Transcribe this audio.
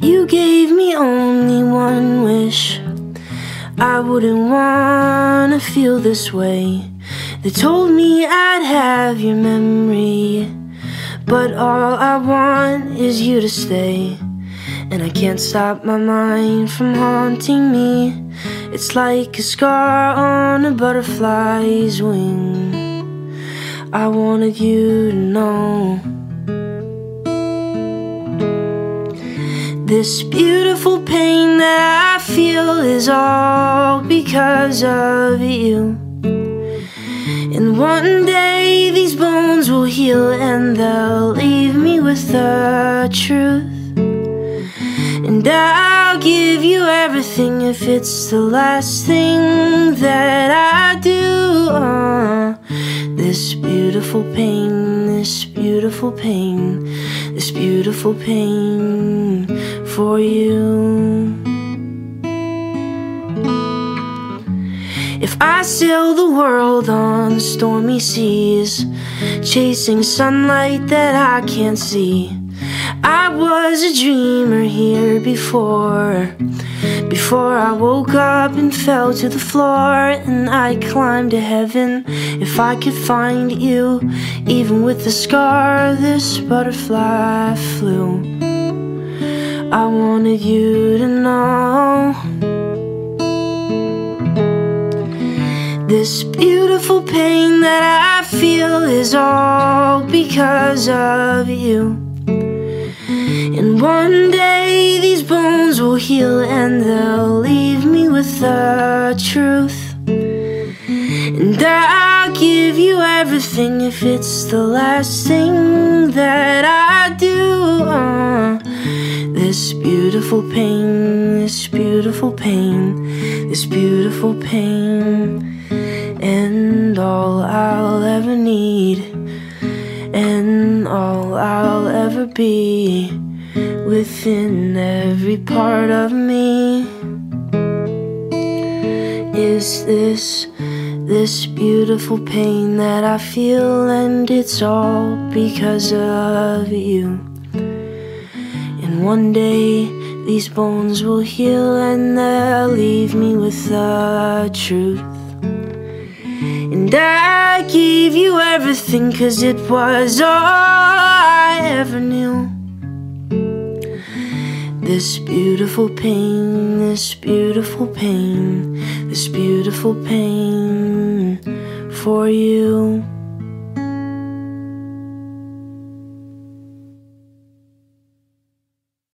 You gave me only one wish. I wouldn't wanna feel this way. They told me I'd have your memory, but all I want is you to stay. And I can't stop my mind from haunting me. It's like a scar on a butterfly's wing. I wanted you to know. This beautiful pain that I feel is all because of you. And one day these bones will heal and they'll leave me with the truth. And I'll give you everything if it's the last thing that I do. This beautiful pain, this beautiful pain, this beautiful pain for you. If I sail the world on stormy seas, chasing sunlight that I can't see, I was a dreamer here before I woke up and fell to the floor. And I climbed to heaven if I could find you. Even with the scar, this butterfly flew. I wanted you to know. This beautiful pain that I feel is all because of you. And one day these bones will heal and they'll leave me with the truth. And I'll give you everything if it's the last thing that I do. This beautiful pain, this beautiful pain, this beautiful pain. And all I'll ever need, and all I'll ever be, within every part of me, is this beautiful pain that I feel. And it's all because of you. And one day these bones will heal and they'll leave me with the truth. And I gave you everything 'cause it was all I ever knew. This beautiful pain, this beautiful pain, this beautiful pain for you.